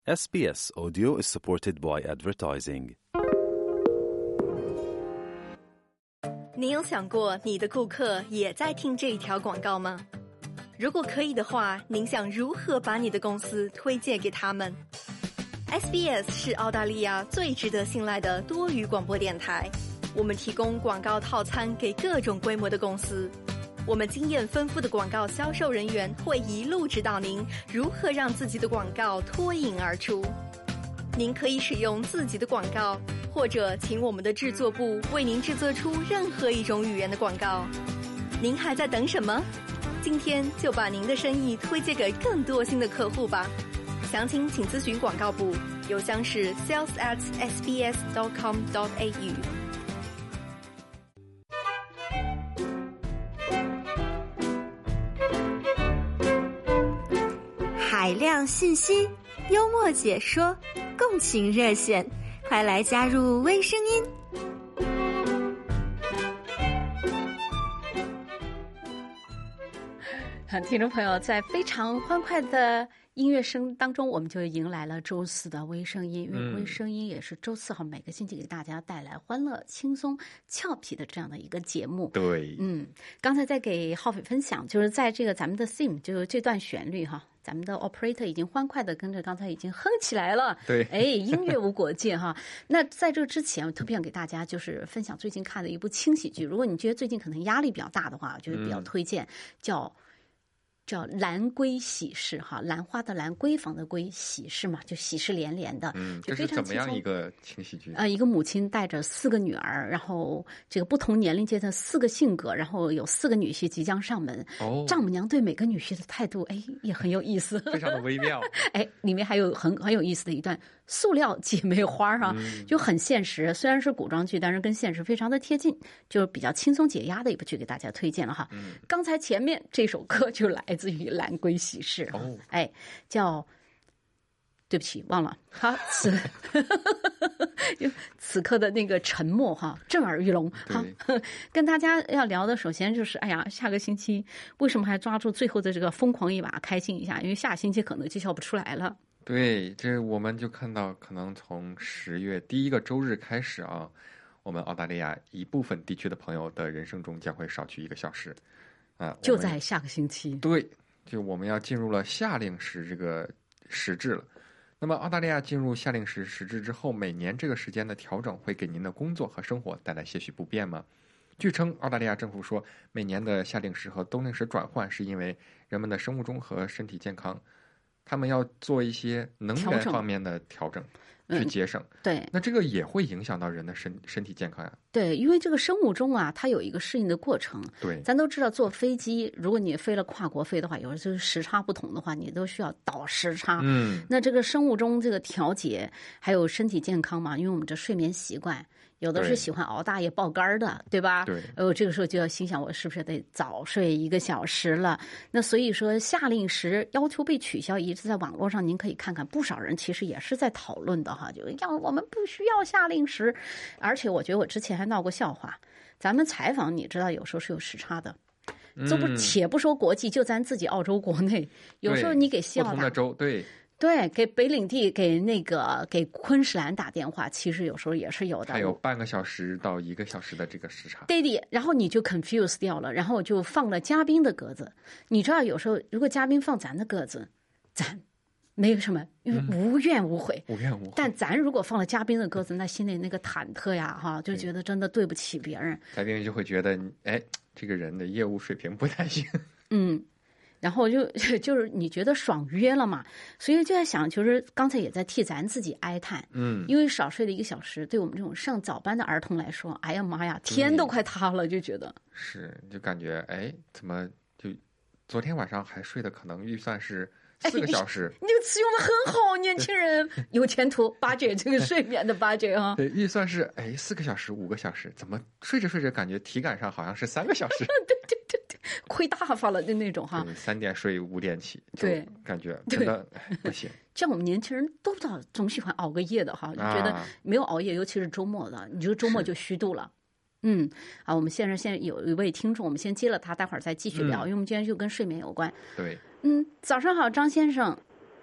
SBS Audio is supported by advertising. 你有想过你的顾客也在听这一条广告吗？如果可以的话，您想如何把你的公司推荐给他们？ SBS 是澳大利亚最值得信赖的多语广播电台，我们提供广告套餐给各种规模的公司。我们经验丰富的广告销售人员会一路指导您如何让自己的广告脱颖而出。您可以使用自己的广告，或者请我们的制作部为您制作出任何一种语言的广告。您还在等什么？今天就把您的生意推荐给更多新的客户吧。详情请咨询广告部，邮箱是 sales@sbs.com.au。 海量信息，幽默解说，共情热线，快来加入微声音。 听众朋友，在非常欢快的音乐声当中，我们就迎来了周四的微声音。因为微声音也是周四每个星期给大家带来欢乐、轻松、俏皮的这样的一个节目。 对， 刚才在给浩斐分享，就是在这个咱们的 theme， 就是这段旋律哈。咱们的 operator 已经欢快的跟着刚才已经哼起来了。 对， 音乐无国界哈。那在这之前，我特别想给大家就是分享最近看的一部轻喜剧。如果你觉得最近可能压力比较大的话，我觉得比较推荐，叫兰闺喜事哈，兰花的兰，闺房的闺，喜事嘛，就喜事连连的。 这是怎么样一个轻喜剧？ 一个母亲带着4个女儿，然后这个不同年龄阶层4个性格，然后有4个女婿即将上门。丈母娘对每个女婿的态度，也很有意思， 非常的微妙。 里面还有很有意思的一段塑料姐妹花哈，就很现实。虽然是古装剧，但是跟现实非常的贴近，就是比较轻松解压的一部剧，给大家推荐了哈。刚才前面这首歌就来自于兰闺喜事，叫对不起忘了哈，此刻的那个沉默哈，震耳欲聋。好，跟大家要聊的首先就是下个星期为什么还抓住最后的这个疯狂一把，开心一下，因为下星期可能就笑不出来了。 对，这我们就看到可能从10月第一个周日开始啊，我们澳大利亚一部分地区的朋友的人生中将会少去1个小时就在下个星期。 对，就我们要进入了夏令时这个时制了。那么澳大利亚进入夏令时制之后，每年这个时间的调整会给您的工作和生活带来些许不便吗？据称，澳大利亚政府说，每年的夏令时和冬令时转换是因为人们的生物钟和身体健康，他们要做一些能源方面的调整去节省。 对， 那这个也会影响到人的身体健康呀。 对，因为这个生物钟它有一个适应的过程。 对， 咱都知道坐飞机，如果你飞了跨国飞的话，有时候时差不同的话，你都需要倒时差。那这个生物钟这个调节，还有身体健康嘛，因为我们这睡眠习惯，有的是喜欢熬大夜爆肝的，对吧？ 对。 这个时候就要心想，我是不是得早睡1个小时了？那所以说夏令时要求被取消，一直在网络上您可以看看，不少人其实也是在讨论的哈，就我们不需要夏令时。而且我觉得我之前还闹过笑话，咱们采访你知道有时候是有时差的。且不说国际，就咱自己澳洲国内，有时候你给西澳不同的州，对， 给北领地给昆士兰打电话，其实有时候也是有的， 还有半个小时到1个小时的这个时差。 对的，然后你就 confuse 掉了，然后就放了嘉宾的格子。你知道有时候如果嘉宾放咱的格子，咱没有什么，因为无怨无悔，但咱如果放了嘉宾的鸽子，那心里那个忐忑呀，就觉得真的对不起别人。 嘉宾就会觉得，这个人的业务水平不太行。 然后就是你觉得爽约了嘛，所以就在想，就是刚才也在替咱自己哀叹，因为少睡了1个小时，对我们这种上早班的儿童来说，哎呀妈呀，天都快塌了，就觉得是，就感觉怎么就昨天晚上还睡的可能预算是4个小时， 你这个词用的很好，年轻人有前途，budget 这个睡眠的 budget 啊。 对，预算是4个小时、5个小时，怎么睡着睡着感觉体感上好像是3个小时？ 对，亏大发了的那种哈。 3点睡5点起， 对， 感觉真的不行。 像我们年轻人都知道，总喜欢熬个夜的哈，就觉得没有熬夜，尤其是周末的，你这个周末就虚度了。我们现在有一位听众，我们先接了他，待会儿再继续聊，因为我们今天就跟睡眠有关。 对。 早上好，张先生。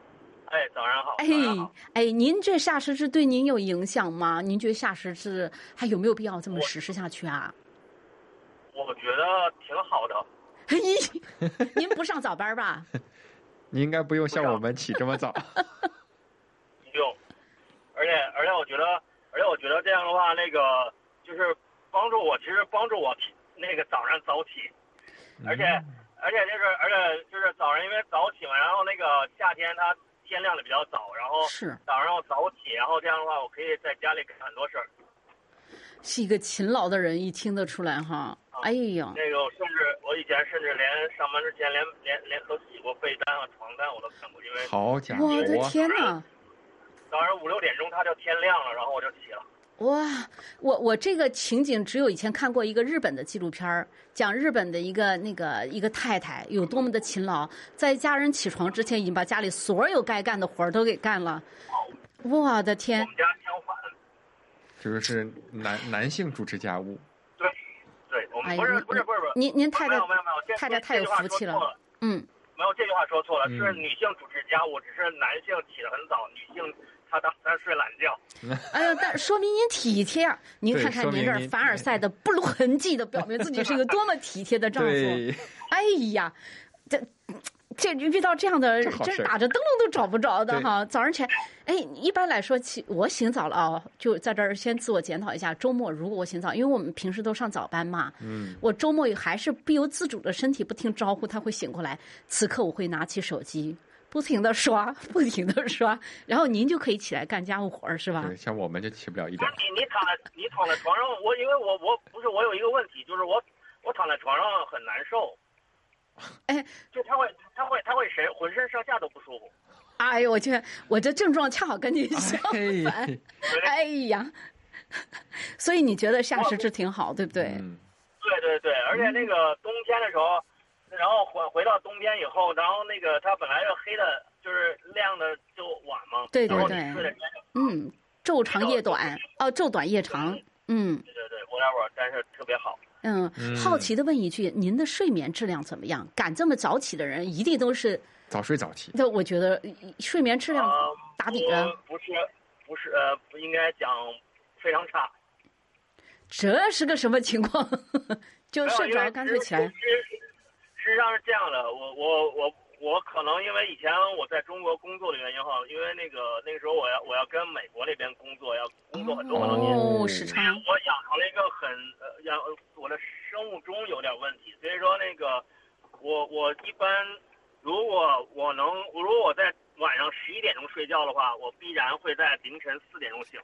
哎，早上好。 哎早上好。 哎，您这下实制对您有影响吗？您觉得下实制还有没有必要这么实施下去啊？ 我觉得挺好的。 嘿，您不上早班吧？ 你应该不用像我们起这么早。 用，而且我觉得这样的话，那个就是帮助我那个早上早起，而且就是早上因为早起嘛，然后那个夏天它天亮的比较早，然后是早上我早起，然后这样的话我可以在家里干很多事儿。 是一个勤劳的人，一听得出来哈。哎呀， 那个我以前甚至连上班之前连都洗过被单和床单我都看过，因为好家伙！ 我的天哪！ 早上5、6点钟它就天亮了，然后我就起了。 哇，我这个情景只有以前看过一个日本的纪录片讲日本的一个太太有多么的勤劳，在家人起床之前已经把家里所有该干的活儿都给干了。我的天！ 我们家相反。 就是男性主持家务。 对，我们哎不是。 您太太没有， 太太太有福气了。嗯， 没有，这句话说错了，是女性主持家务，只是男性起得很早，女性她睡懒觉。 哎呀，但说明您体贴啊！您看看您这儿凡尔赛的不露痕迹的表明自己是一个多么体贴的丈夫。哎呀，这遇到这样的，真是打着灯笼都找不着的哈！早上起来，哎，一般来说，我醒早了啊，就在这儿先自我检讨一下。周末如果我醒早，因为我们平时都上早班嘛，我周末还是不由自主的身体不听招呼，他会醒过来。此刻我会拿起手机，不停的刷，然后您就可以起来干家务活是吧？ 对，像我们就起不了一点。 你躺在床上，因为我有一个问题，就是我躺在床上很难受。 哎， 就他会浑身上下都不舒服。 哎呦，我这症状恰好跟您相反。哎呀，所以你觉得下实质挺好，对不对？ 对，而且那个冬天的时候，然后回到冬天以后，然后那个它本来就黑的，就是亮的就晚嘛。 对，昼长夜短，昼短夜长。 对，whatever，但是特别好。 好奇的问一句，您的睡眠质量怎么样？敢这么早起的人，一定都是早睡早起。 那我觉得睡眠质量打底了。 不是，不应该讲非常差。 这是个什么情况？就睡不着，干脆起来。 实际上是这样的，我可能因为以前我在中国工作的原因哈，因为那个时候我要跟美国那边工作，要工作很多年， 时差。 我养成了一个我的生物钟有点问题，所以说那个我一般如果我在晚上11点钟睡觉的话，我必然会在凌晨4点钟醒。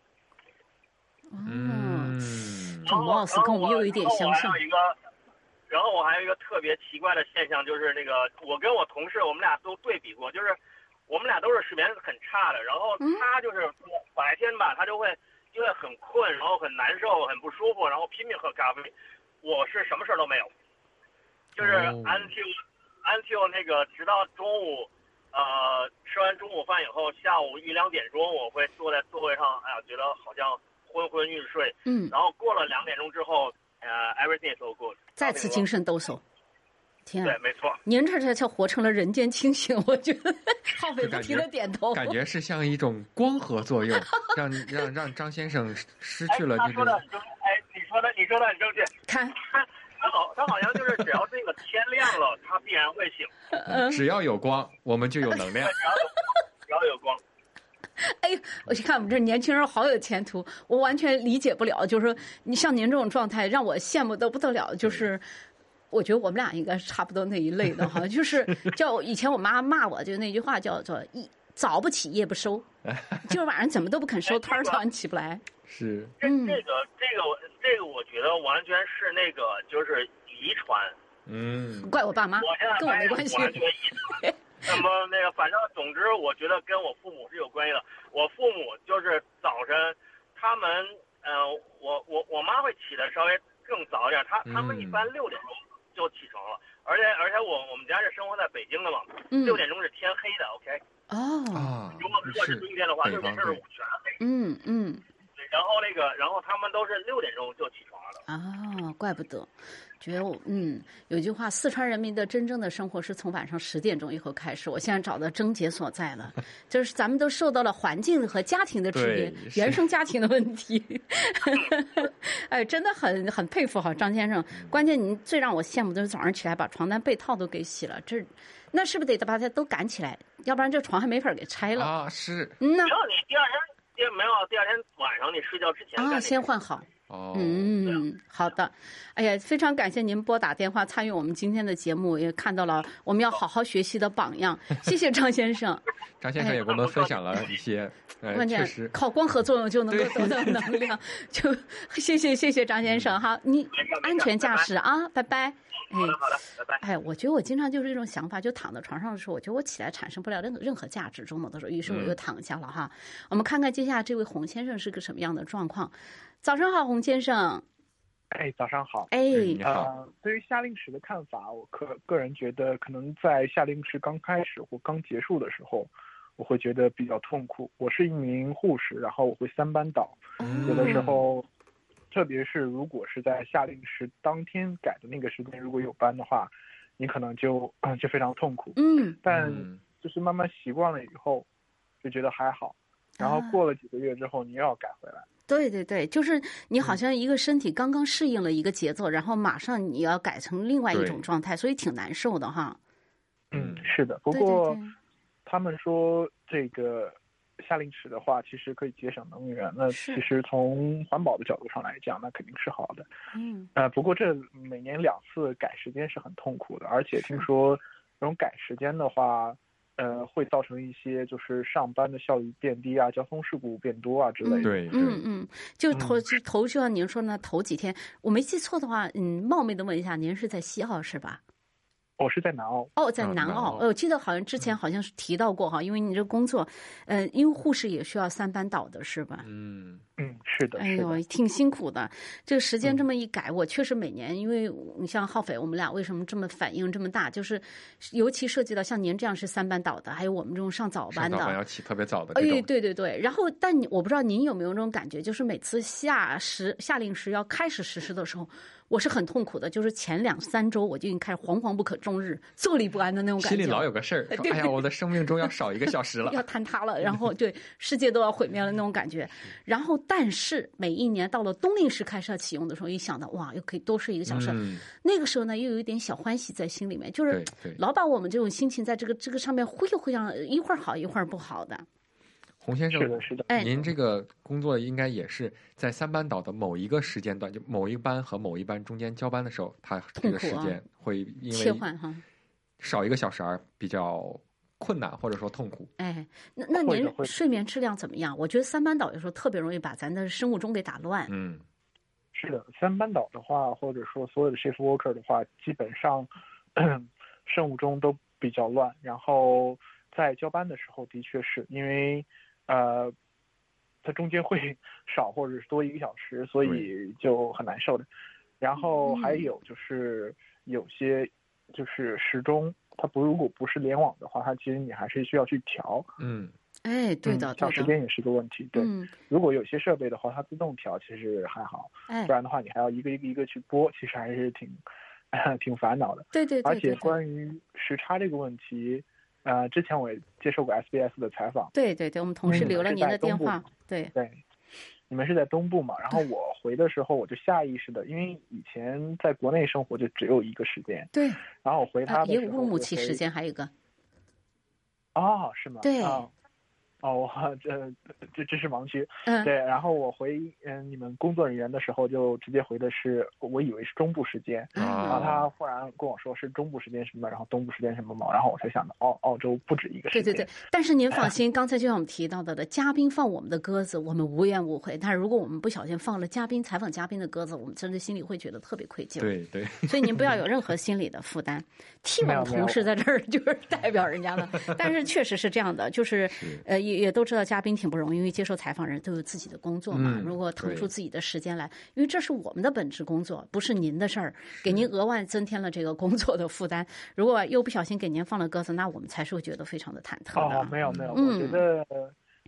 这貌似跟我们又有一点相像。 然后我还有一个特别奇怪的现象，就是那个我跟我同事我们俩都对比过，就是我们俩都是睡眠很差的，然后他就是白天吧，他就会因为很困，然后很难受，很不舒服，然后拼命喝咖啡。我是什么事儿都没有，就是 until 那个直到中午，吃完中午饭以后，下午1、2点钟，我会坐在座位上，哎呀，觉得好像昏昏欲睡。然后过了2点钟之后，everything is so good， 再次精神抖擞。天啊， 对，没错。 您这活成了人间清醒，我觉得浩斐不停的点头， 感觉是像一种光合作用，让张先生失去了这个。 你说的很正确。 看， 他好像就是只要这个天亮了，他必然会醒。 只要有光，我们就有能量。 只要有光。 哎，我去看我们这年轻人好有前途，我完全理解不了。就是说，你像您这种状态，让我羡慕得不得了。就是我觉得我们俩应该是差不多那一类的哈。就是叫以前我妈骂我，就那句话叫做“早不起夜不收”，就是晚上怎么都不肯收摊儿，早上起不来。 是。 这个，我觉得完全是那个就是遗传。 怪我爸妈，跟我没关系。 那么那个，反正总之，我觉得跟我父母是有关系的。我父母就是早晨，他们我妈会起的稍微更早一点，他们一般6点钟就起床了，而且我们家是生活在北京的嘛，6点钟是天黑的 ，OK。如果是冬天的话，6点钟是全黑。 然后他们都是6点钟就起床了。 啊，怪不得。觉得有句话，四川人民的真正的生活是从晚上10点钟以后开始。我现在找到症结所在了，就是咱们都受到了环境和家庭的制约，原生家庭的问题。哎，真的很佩服哈，张先生。关键您最让我羡慕的是早上起来把床单被套都给洗了，那是不是得把它都赶起来？要不然这床还没法给拆了啊。是。 那没有，你第二天晚上你睡觉之前啊，先换好。好的。哎呀，非常感谢您拨打电话参与我们今天的节目，也看到了我们要好好学习的榜样。谢谢张先生。 张先生也给我们分享了一些， 关键靠光合作用就能够得到能量。就谢谢张先生哈，你安全驾驶啊，拜拜。 好的，拜拜。 哎，我觉得我经常就是这种想法，就躺在床上的时候，我觉得我起来产生不了任何价值，周末的时候，于是我又躺下了哈。我们看看接下来这位洪先生是个什么样的状况。早上好，洪先生。 哎，早上好。 哎， 你好。 对于夏令时的看法，我个人觉得，可能在夏令时刚开始或刚结束的时候，我会觉得比较痛苦。我是一名护士，然后我会3班倒，有的时候。特别是如果是在夏令时当天改的那个时间，如果有班的话，你可能就非常痛苦。但就是慢慢习惯了以后，就觉得还好。然后过了几个月之后，你又要改回来。 对对对，就是你好像一个身体刚刚适应了一个节奏，然后马上你要改成另外一种状态，所以挺难受的哈。 是的。不过他们说这个。夏令时的话，其实可以节省能源。那其实从环保的角度上来讲，那肯定是好的。不过这每年2次改时间是很痛苦的，而且听说这种改时间的话，会造成一些就是上班的效率变低啊，交通事故变多啊之类的。 对， 就头就像您说呢，头几天我没记错的话，冒昧的问一下，您是在西澳是吧？ 我是在南澳。 在南澳。我记得好像之前好像是提到过哈，因为你这工作，因为护士也需要3班倒的是吧？ 是的。 哎呦，挺辛苦的。这个时间这么一改，我确实每年，因为你像浩斐，我们俩为什么这么反应这么大？就是尤其涉及到像您这样是3班倒的，还有我们这种上早班的， 要起特别早的。 对。然后，但我不知道您有没有这种感觉，就是每次夏令时要开始实施的时候，我是很痛苦的，就是前2-3周我就已经开始惶惶不可终日、坐立不安的那种感觉， 心里老有个事儿，说哎呀，我的生命中要少1个小时了， 要坍塌了，然后对世界都要毁灭了那种感觉。然后，但是每一年到了冬令时开始要启用的时候，一想到哇，又可以多睡1个小时，那个时候呢，又有一点小欢喜在心里面，就是老把我们这种心情在这个上面忽悠忽悠，一会儿好一会儿不好的。 洪先生， 是的。 您这个工作应该也是在3班倒的某一个时间段，就某一班和某一班中间交班的时候，它这个时间会因为切换哈， 少1个小时而比较困难或者说痛苦。 那您睡眠质量怎么样？我觉得3班倒有时候特别容易把咱的生物钟给打乱。 是的，3班倒的话，或者说所有的 shift worker 的话，基本上生物钟都比较乱。然后在交班的时候，的确是因为它中间会少或者是多1个小时，所以就很难受的。然后还有就是有些就是时钟，它如果不是联网的话，它其实你还是需要去调。 对的， 调时间也是个问题。对，如果有些设备的话，它自动调其实还好，不然的话你还要一个一个去拨，其实还是挺烦恼的。 对。 而且关于时差这个问题。之前我也接受过 SBS 的采访。 对，我们同事留了您的电话。对， 你们是在东部嘛？然后我回的时候，我就下意识的，因为以前在国内生活就只有1个时间。对。然后我回他的时候， 也乌鲁木齐时间还有一个。 是吗？ 对。 这是盲区。对。然后我回你们工作人员的时候，就直接回的是，我以为是中部时间，然后他忽然跟我说是中部时间什么，然后东部时间什么嘛，然后我才想到，澳洲不止1个时间。 对。但是您放心，刚才就像我们提到的，嘉宾放我们的鸽子，我们无怨无悔。但是如果我们不小心放了采访嘉宾的鸽子，我们真的心里会觉得特别愧疚。 对。 所以您不要有任何心理的负担。替我们同事在这儿就是代表人家的，但是确实是这样的，就是也都知道嘉宾挺不容易，因为接受采访人都有自己的工作嘛。如果腾出自己的时间来，因为这是我们的本职工作，不是您的事儿，给您额外增添了这个工作的负担。如果又不小心给您放了鸽子，那我们才是会觉得非常的忐忑的。 没有，我觉得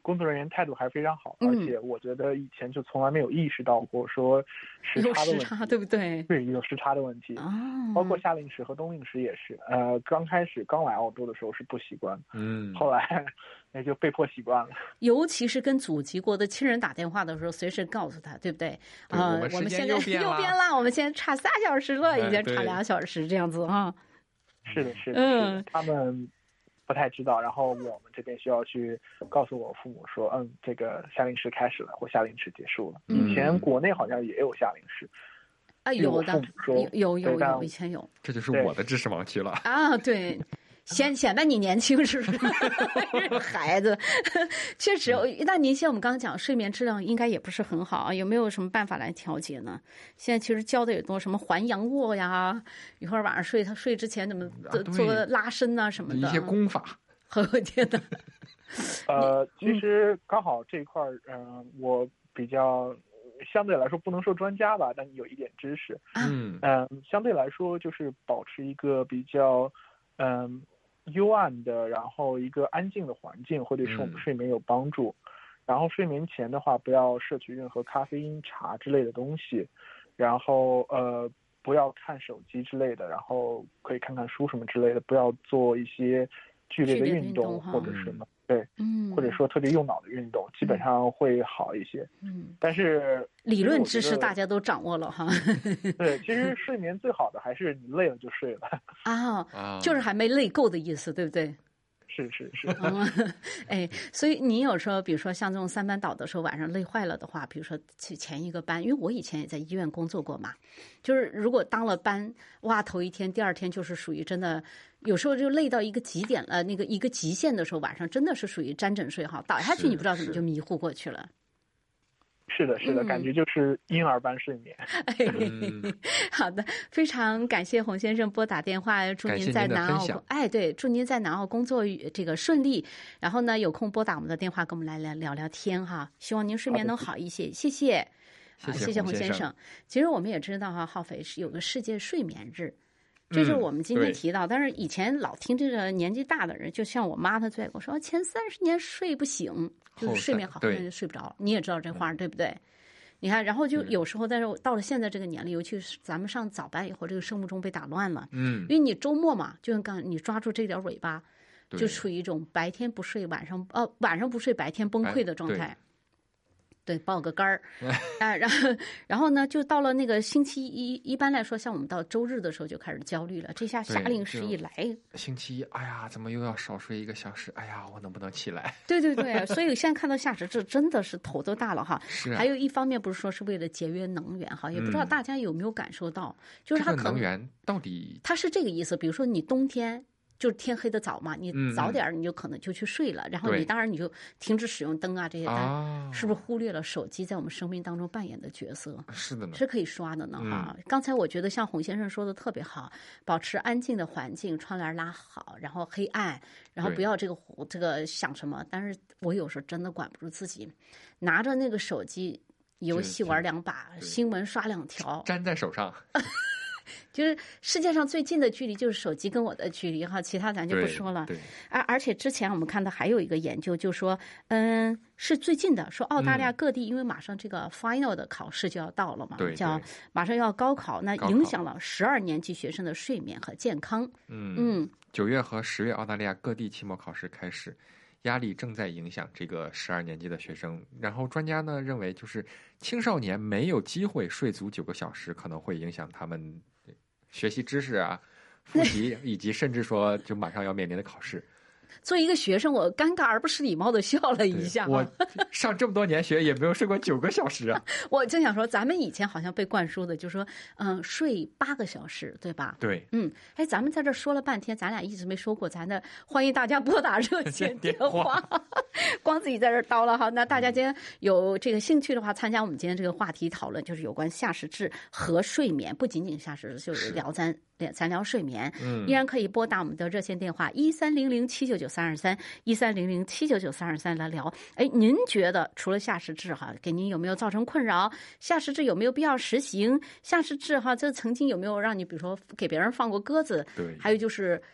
工作人员态度还非常好，而且我觉得以前就从来没有意识到过说时差的问题， 有时差对不对？ 对，有时差的问题，包括夏令时和冬令时也是。刚开始刚来澳洲的时候是不习惯，后来也就被迫习惯了。 尤其是跟祖籍国的亲人打电话的时候，随时告诉他，对不对？ 我们现在又变了，我们现在差3小时了，以前差2小时这样子哈。 是的，是的，他们不太知道，然后我们这边需要去告诉我父母说，这个夏令时开始了，或夏令时结束了。以前国内好像也有夏令时啊，有的，有，以前有。 这就是我的知识盲区了啊！对，显得你年轻是不是？孩子，确实。那您像我们刚刚讲，睡眠质量应该也不是很好啊，有没有什么办法来调节呢？现在其实教的也多，什么环仰卧呀，一会儿晚上睡之前怎么做拉伸啊什么的， 一些功法。 我天哪！ 其实刚好这一块我比较相对来说不能说专家吧，但有一点知识。相对来说就是保持一个比较幽暗的，然后一个安静的环境会对我们睡眠有帮助。然后睡眠前的话，不要摄取任何咖啡因、茶之类的东西，然后不要看手机之类的，然后可以看看书什么之类的，不要做一些剧烈的运动或者什么。对，或者说特别用脑的运动，基本上会好一些。但是理论知识大家都掌握了哈。 对，其实睡眠最好的还是你累了就睡了就是还没累够的意思，对不对？ 是。 所以你有时候，比如说像这种3班倒的时候，晚上累坏了的话，比如说去前一个班，因为我以前也在医院工作过嘛，就是如果当了班，哇，头一天、第二天就是属于真的，有时候就累到一个极点了，一个极限的时候，晚上真的是属于沾枕睡哈，倒下去你不知道怎么就迷糊过去了。 是的，感觉就是婴儿般睡眠。 好的，非常感谢洪先生拨打电话，祝您在南澳祝您在南澳工作这个顺利。然后呢，有空拨打我们的电话，跟我们来聊聊天哈。希望您睡眠能好一些，谢谢。谢谢洪先生。其实我们也知道哈，浩斐是有个世界睡眠日。这就是我们今天提到，但是以前老听这个年纪大的人，就像我妈，她最爱跟我说，前30年睡不醒，就是睡眠好，后面就睡不着。你也知道这话对不对？你看，然后就有时候，但是到了现在这个年龄，尤其是咱们上早班以后，这个生物钟被打乱了。因为你周末嘛，就像刚你抓住这点尾巴，就处于一种白天不睡，晚上不睡，白天崩溃的状态。对，爆个肝儿，然后呢，就到了那个星期一般来说，像我们到周日的时候就开始焦虑了。这下夏令时一来， 星期一，哎呀，怎么又要少睡1个小时？哎呀，我能不能起来？ 对，所以现在看到夏时制真的是头都大了哈。 是啊。 还有一方面不是说是为了节约能源哈，也不知道大家有没有感受到，就是它可能能源到底它是这个意思。比如说你冬天。就是天黑的早嘛，你早点你就可能就去睡了，然后你当然你就停止使用灯啊这些，但是不是忽略了手机在我们生命当中扮演的角色？ 是的呢， 是可以刷的呢哈。刚才我觉得像洪先生说的特别好，保持安静的环境，窗帘拉好，然后黑暗，然后不要这个想什么。但是我有时候真的管不住自己，拿着那个手机，游戏玩2把，新闻刷2条， 粘在手上。 就是世界上最近的距离就是手机跟我的距离哈，其他咱就不说了。而且之前我们看到还有一个研究，就说是最近的，说澳大利亚各地因为马上这个 final 的考试就要到了嘛，叫马上要高考，那影响了12年级学生的睡眠和健康。 9月和10月澳大利亚各地期末考试开始，压力正在影响这个12年级的学生。然后专家呢认为，就是青少年没有机会睡足9个小时，可能会影响他们学习知识啊、复习，以及甚至说就马上要面临的考试。 作为一个学生，我尴尬而不失礼貌的笑了一下。 我上这么多年学也没有睡过9个小时啊。 我就想说，咱们以前好像被灌输的，就说睡8个小时，对吧？ 对。 咱们在这说了半天，咱俩一直没说过咱的，欢迎大家拨打热线电话。光自己在这叨了哈。那大家今天有这个兴趣的话，参加我们今天这个话题讨论，就是有关夏时制和睡眠，不仅仅夏时制，就是咱聊睡眠，依然可以拨打我们的热线电话1300-799-323，1300-799-323来聊。您觉得除了夏时制哈，给您有没有造成困扰？夏时制有没有必要实行？夏时制哈，这曾经有没有让你比如说给别人放过鸽子？ 对， 还有就是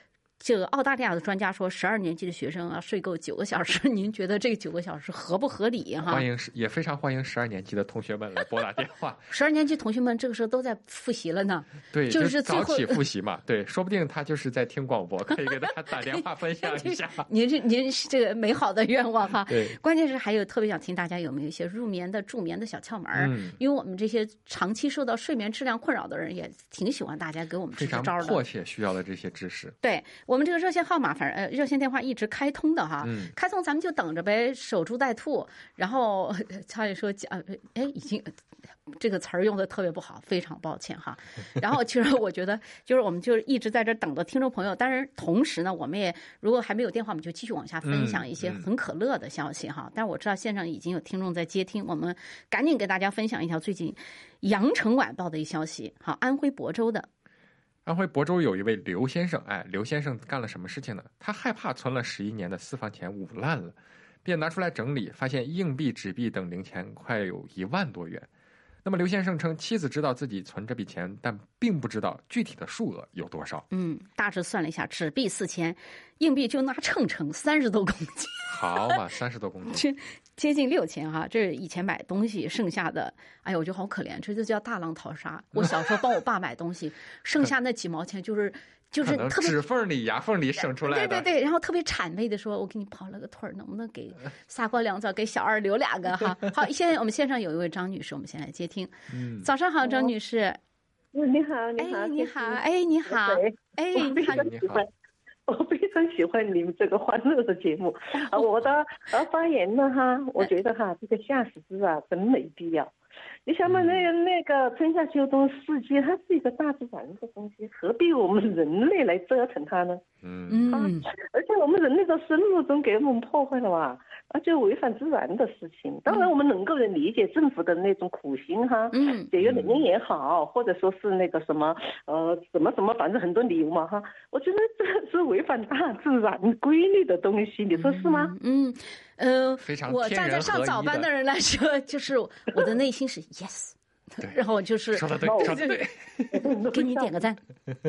这个澳大利亚的专家说，12年级的学生啊睡够9个小时，您觉得这个9个小时合不合理哈？ 也非常欢迎12年级的同学们来拨打电话。 12年级同学们这个时候都在复习了呢， 对， 就是早起复习嘛，对，说不定他就是在听广播，可以给大家打电话分享一下。 您这个美好的愿望哈， 对， 关键是还有特别想听大家有没有一些入眠的助眠的小窍门，因为我们这些长期受到睡眠质量困扰的人也挺喜欢大家给我们支招的， 非常迫切需要的这些知识。 对，我们这个热线号码热线电话一直开通的哈，开通咱们就等着呗，守株待兔。然后他也说已经这个词儿用的特别不好，非常抱歉哈。然后其实我觉得就是我们就一直在这等着听众朋友，当然同时呢，我们也如果还没有电话，我们就继续往下分享一些很可乐的消息哈。但是我知道线上已经有听众在接听，我们赶紧给大家分享一条最近羊城晚报的一消息。好，安徽亳州有一位刘先生，刘先生干了什么事情呢？他害怕存了11年的私房钱捂烂了，便拿出来整理，发现硬币、纸币等零钱快有1万多元。那么刘先生称，妻子知道自己存这笔钱，但并不知道具体的数额有多少。 大致算了一下，纸币4000，硬币就拿秤30多公斤。 好嘛，30多公斤， 接近6000哈。这是以前买东西剩下的，哎呀，我觉得好可怜，这就叫大浪淘沙。我小时候帮我爸买东西，剩下那几毛钱就是特别指缝里、牙缝里省出来的。 对，然后特别谄媚的说：“我给你跑了个腿，能不能给撒锅凉枣给小二留2个哈？”好，现在我们线上有一位张女士，我们先来接听。早上好，张女士。 你好，你好， 你好， 你好。 我非常喜欢你们这个欢乐的节目。我的发言呢我觉得这个夏时制真没必要。你想嘛，那个春夏秋冬四季，它是一个大自然的东西，何必我们人类来折腾它呢？而且我们人类的生物钟给我们破坏了嘛，就违反自然的事情。当然我们能够理解政府的那种苦心节约能源也好，或者说是那个什么什么，反正很多理由嘛我觉得这是违反大自然规律的东西，你说是吗？ 非常我站在上早班的人来说，就是我的内心是 yes， 然后就是说的对， 给你点个赞。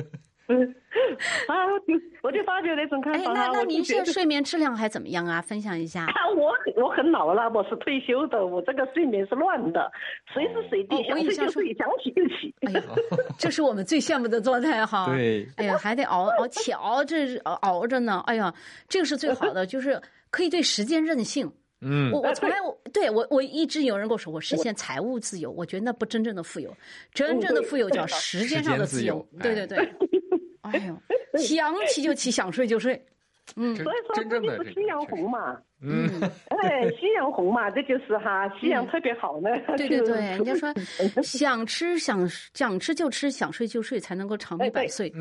我就发表那种看法。 那您现在睡眠质量还怎么样啊？分享一下。 我很老了，我是退休的，我这个睡眠是乱的，随时随地想睡就睡，想起就起。 哎呀，这是我们最羡慕的状态哈。 对。 哎呀，还得熬这熬着呢。哎呀，这个是最好的，就是可以对时间任性。我从来我一直有人跟我说我实现财务自由，我觉得那不真正的富有，真正的富有叫时间上的自由。对。哎呦，想起就起，想睡就睡。 所以说这就是夕阳红嘛。夕阳红嘛，这就是夕阳特别好呢。 对，人家说想吃就吃，想睡就睡，才能够长命百岁。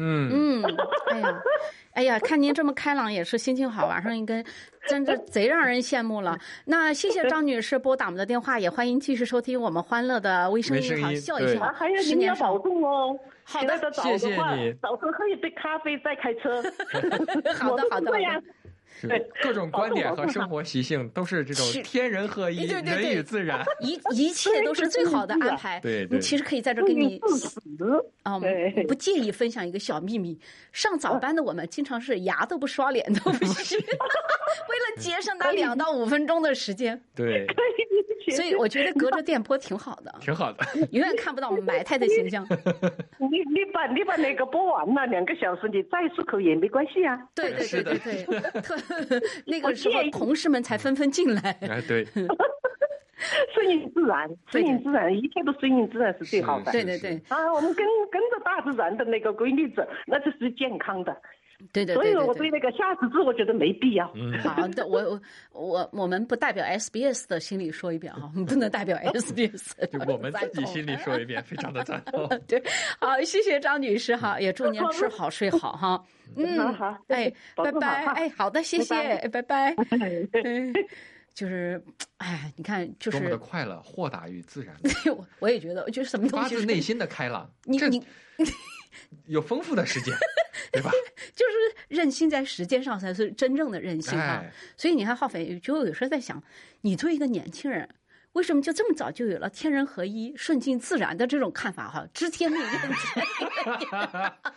哎呀，看您这么开朗，也是心情好，晚上应该真的贼让人羡慕了。那谢谢张女士拨打我们的电话，也欢迎继续收听我们欢乐的微声音，好笑一笑。 还有您要保重哦。 好的， 谢谢你。 早晨喝一杯咖啡再开车。 好的。 各种观点和生活习性都是这种天人合一，人与自然， 一切都是最好的安排。 对， 你其实可以在这跟你不介意分享一个小秘密。上早班的我们经常是牙都不刷，脸都不洗，为了节省那2到5分钟的时间。 对， 所以我觉得隔着电波挺好的，永远看不到我们埋汰的形象。 你把那个播完了2个小时，你再漱口也没关系啊。 对。那个时候同事们才纷纷进来。 对。 顺应自然，一切都顺应自然是最好的。 对。 我们跟着大自然的那个规律走，那是最健康的。 对。 所以我对那个夏时制，我觉得没必要。 好的，我们不代表 SBS 的心里说一遍我们不能代表 SBS。 我们自己心里说一遍，非常的赞同。 对，好，谢谢张女士也祝您吃好睡好好， 拜拜，好的，谢谢，拜拜。就是，你看，就是多么的快乐、豁达与自然。 我也觉得，就是什么东西发自内心的开朗。 你有丰富的时间，对吧？ 就是任性在时间上才是真正的任性所以你看，浩斐就有时候在想，你作为一个年轻人，为什么就这么早就有了天人合一、顺境自然的这种看法知天命任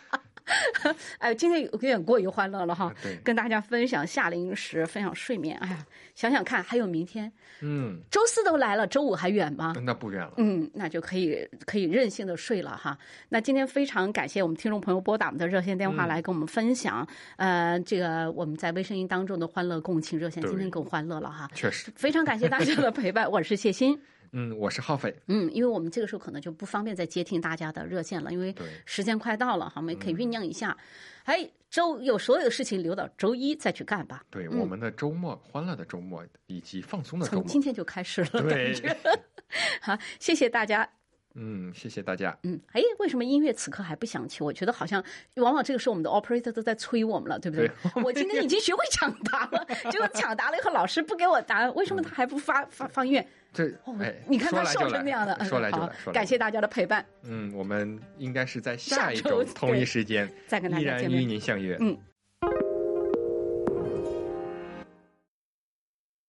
哎，今天有点过于欢乐了哈， 对， 跟大家分享夏令时，分享睡眠。哎呀，想想看，还有明天，周四都来了，周五还远吗？ 那不远了。 那就可以任性的睡了哈。那今天非常感谢我们听众朋友拨打我们的热线电话来跟我们分享，这个我们在微声音当中的欢乐共庆热线，今天更欢乐了哈。 确实， 非常感谢大家的陪伴，我是谢欣。 我是浩斐。 因为我们这个时候可能就不方便再接听大家的热线了，因为时间快到了哈，我们可以酝酿一下。所有的事情留到周一再去干吧。 对，我们的周末，欢乐的周末以及放松的周末， 从今天就开始了， 对， 感觉。好，谢谢大家。 谢谢大家。 为什么音乐此刻还不响起？我觉得好像往往这个时候我们的 operator 都在催我们了，对不对？我今天已经学会抢答了，结果抢答了以后老师不给我答案，为什么他还不放音乐？你看他笑成那样的， 说来就来。 感谢大家的陪伴。 我们应该是在下一周同一时间再跟大家依然与您相约。